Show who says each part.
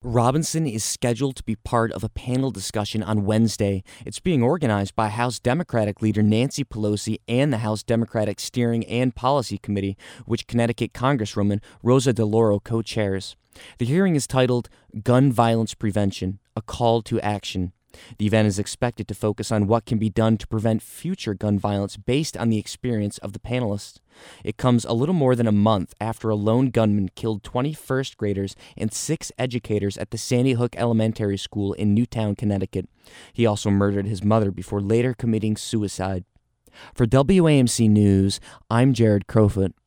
Speaker 1: Robinson is scheduled to be part of a panel discussion on Wednesday. It's being organized by House Democratic leader Nancy Pelosi and the House Democratic Steering and Policy Committee, which Connecticut Congresswoman Rosa DeLauro co-chairs. The hearing is titled Gun Violence Prevention, a Call to Action. The event is expected to focus on what can be done to prevent future gun violence based on the experience of the panelists. It comes a little more than a month after a lone gunman killed 20 first graders and 6 educators at the Sandy Hook Elementary School in Newtown, Connecticut. He also murdered his mother before later committing suicide. For WAMC News, I'm Jared Crowfoot.